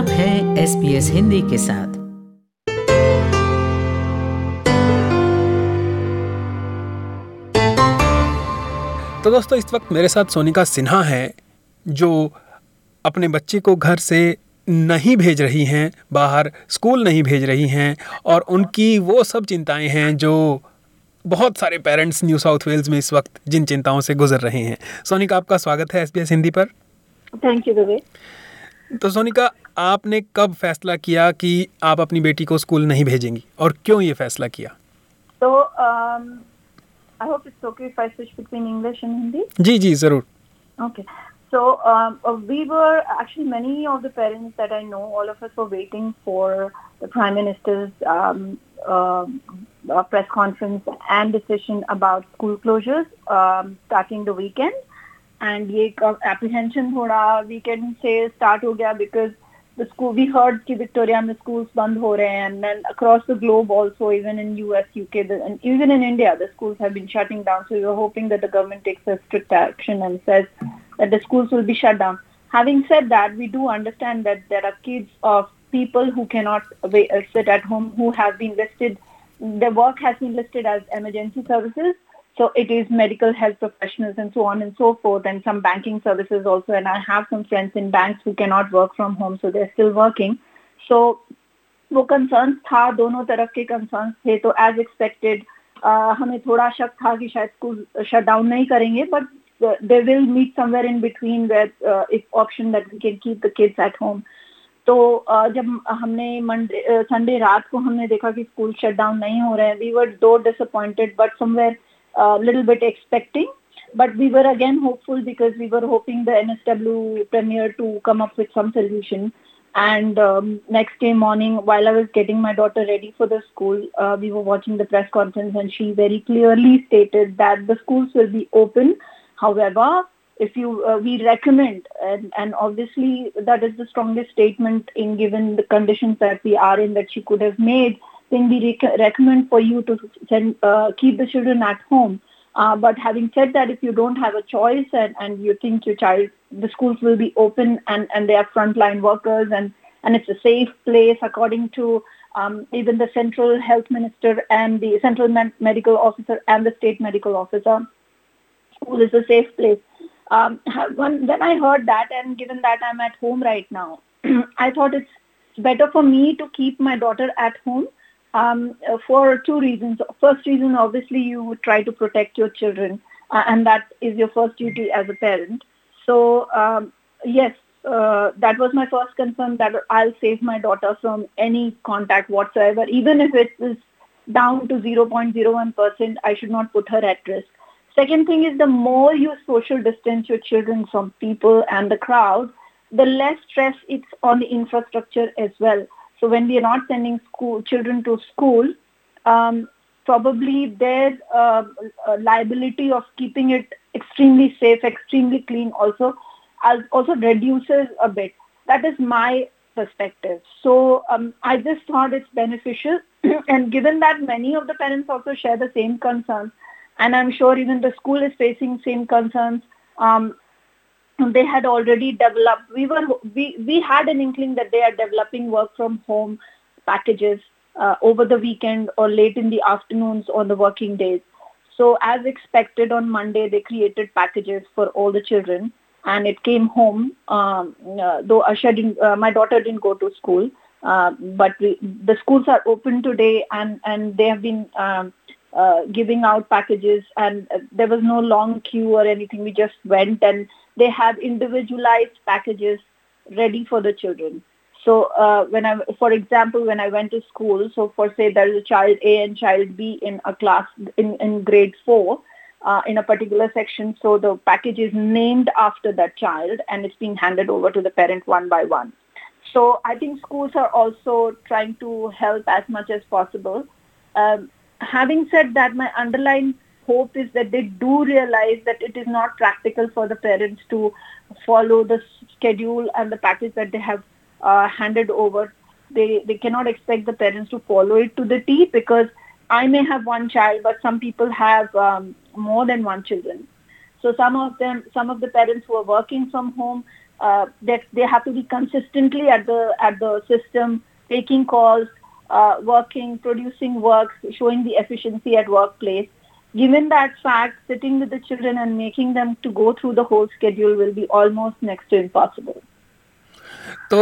आप हैं SBS हिंदी के साथ। तो दोस्तों, इस वक्त मेरे साथ सोनिका सिन्हा है, जो अपने बच्चे को घर से नहीं भेज रही हैं, बाहर स्कूल नहीं भेज रही हैं, और उनकी वो सब चिंताएं हैं जो बहुत सारे पेरेंट्स न्यू साउथ वेल्स में इस वक्त जिन चिंताओं से गुजर रहे हैं। सोनिका, आपका स्वागत है SBS हिंदी पर। Thank you Vivek. तो सोनिका, आपने कब फैसला किया कि आप अपनी बेटी को स्कूल नहीं भेजेंगी, और क्यों ये फैसला किया? तो I hope it's okay if I switch between English and Hindi. जी जरूर। Okay. So we were actually, many of the parents that I know, all of us were waiting for the Prime Minister's press conference and decision about school closures starting the weekend. And ये apprehension थोड़ा weekend से start हो गया because the school, we heard कि Victoria में schools बंद हो रहे हैं, and then across the globe also, even in US, UK, and even in India, the schools have been shutting down. So we were hoping that the government takes a strict action and says that the schools will be shut down. Having said that, we do understand that there are kids of people who cannot sit at home, who have been listed, their work has been listed as emergency services. So it is medical health professionals and so on and so forth, and some banking services also. And I have some friends in banks who cannot work from home, so they're still working. So वो concerns था, दोनों तरफ के concerns थे. तो as expected, हमें थोड़ा शक था कि शायद स्कूल shut down नहीं करेंगे, but they will meet somewhere in between where it's option that we can keep the kids at home. तो जब हमने संडे रात को हमने देखा कि स्कूल शट डाउन नहीं हो रहे हैं, we were though disappointed, but somewhere a little bit expecting, but we were again hopeful because we were hoping the NSW Premier to come up with some solution. And next day morning, while I was getting my daughter ready for the school, we were watching the press conference, and she very clearly stated that the schools will be open. However, if you we recommend, and obviously that is the strongest statement in given the conditions that we are in that she could have made, then we recommend for you to send, keep the children at home. But having said that, if you don't have a choice and you think your child, the schools will be open and they are frontline workers and it's a safe place according to even the central health minister and the central medical officer and the state medical officer, school is a safe place. When I heard that, and given that I'm at home right now, I thought it's better for me to keep my daughter at home. For two reasons. First reason, obviously, you try to protect your children, and that is your first duty as a parent. So, yes, that was my first concern, that I'll save my daughter from any contact whatsoever. Even if it is down to 0.01%, I should not put her at risk. Second thing is, the more you social distance your children from people and the crowd, the less stress it's on the infrastructure as well. So when we are not sending children to school, probably their liability of keeping it extremely safe, extremely clean also reduces a bit. That is my perspective. So I just thought it's beneficial. And given that many of the parents also share the same concerns, and I'm sure even the school is facing same concerns, they had already developed. We had an inkling that they are developing work from home packages over the weekend or late in the afternoons on the working days. So as expected, on Monday they created packages for all the children, and it came home. Though my daughter didn't go to school, but the schools are open today, and they have been giving out packages, and there was no long queue or anything. We just went, and they have individualized packages ready for the children. So for example, when I went to school, so for say there is a child A and child B in a class in grade 4 in a particular section, so the package is named after that child and it's being handed over to the parent one by one. So I think schools are also trying to help as much as possible. Having said that, my underlying hope is that they do realize that it is not practical for the parents to follow the schedule and the package that they have handed over. They cannot expect the parents to follow it to the T, because I may have one child, but some people have more than one children. So some of the parents who are working from home, that they have to be consistently at the system, taking calls, working, producing work, showing the efficiency at workplace. Given that fact, sitting with the children and making them to go through the whole schedule will be almost next to impossible. तो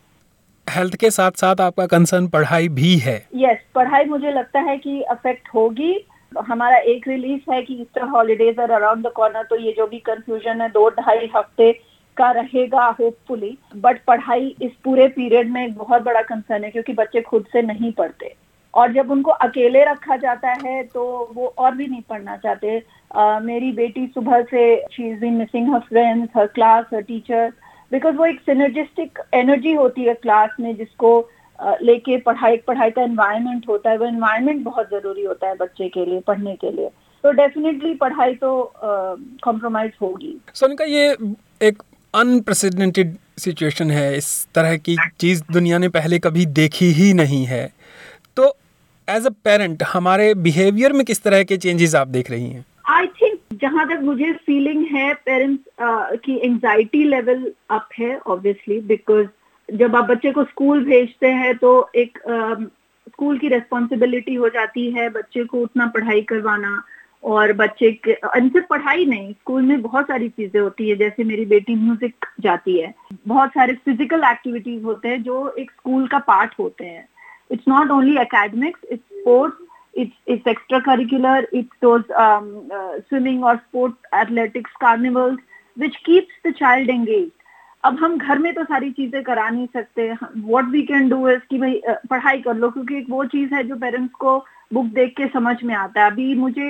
health के साथ साथ आपका concern पढ़ाई भी है? Yes, पढ़ाई मुझे लगता है कि अफेक्ट होगी. हमारा एक रिलीफ है कि Easter holidays are around the corner, तो ये जो भी कंफ्यूजन है 2-2.5 हफ्ते का रहेगा होपफुली. बट पढ़ाई इस पूरे पीरियड में एक बहुत बड़ा कंसर्न है, क्योंकि बच्चे खुद से नहीं पढ़ते और जब उनको अकेले रखा जाता है तो वो और भी नहीं पढ़ना चाहते. मेरी बेटी सुबह से she is been missing her friends, her class, her teacher, because वो एक सिनर्जिस्टिक एनर्जी होती है क्लास में जिसको लेके पढ़ाई का एनवायरनमेंट होता है. वो एनवायरनमेंट बहुत जरूरी होता है बच्चे के लिए पढ़ने के लिए. तो डेफिनेटली पढ़ाई तो कॉम्प्रोमाइज होगी. सोनिका, ये एक अनप्रेसिडेंटेड सिचुएशन है. इस तरह की चीज़ दुनिया ने पहले कभी देखी ही नहीं है. तो एज अ पेरेंट हमारे बिहेवियर में किस तरह के चेंजेस आप देख रही हैं? आई थिंक जहाँ तक मुझे फीलिंग है पेरेंट्स की एंजाइटी लेवल अप है ऑब्वियसली, बिकॉज जब आप बच्चे को स्कूल भेजते हैं तो एक स्कूल की रेस्पॉन्सिबिलिटी हो जाती है बच्चे को उतना पढ़ाई करवाना. और बच्चे के सिर्फ पढ़ाई नहीं, स्कूल में बहुत सारी चीजें होती है. जैसे मेरी बेटी म्यूजिक जाती है, बहुत सारे फिजिकल एक्टिविटीज होते हैं जो एक स्कूल का पार्ट होते हैं. It's not only academics, it's sports, it's extracurricular, it's those swimming or sport athletics, carnivals, which keeps the child engaged. अब हम घर में तो सारी चीजें करा नहीं सकते. What we can do is कि भाई पढ़ाई कर लो, क्योंकि एक वो चीज है जो पेरेंट्स को बुक देख के समझ में आता है. अभी मुझे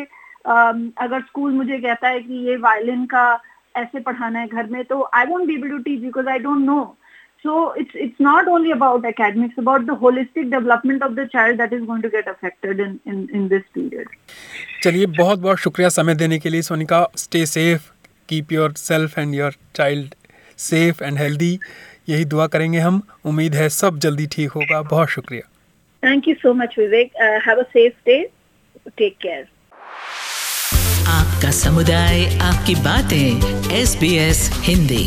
अगर स्कूल मुझे कहता है कि ये वायलिन का ऐसे पढ़ाना है घर में, तो I won't be able to teach because I don't know. So it's not only about academics, about the holistic development of the child that is going to get affected in this period. चलिए, बहुत बहुत शुक्रिया समय देने के लिए Sonika. Stay safe, keep yourself and your child safe and healthy. यही दुआ करेंगे हम. उम्मीद है सब जल्दी ठीक होगा. बहुत शुक्रिया. Thank you so much, Vivek. Have a safe day. Take care. आपका समुदाय, आपकी बातें. SBS हिंदी.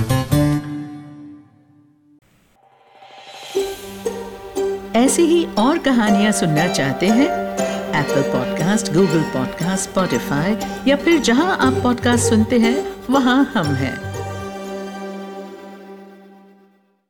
ऐसी ही और कहानियाँ सुनना चाहते हैं? Apple podcast, Google podcast, Spotify या फिर जहां आप पॉडकास्ट सुनते हैं वहां हम हैं.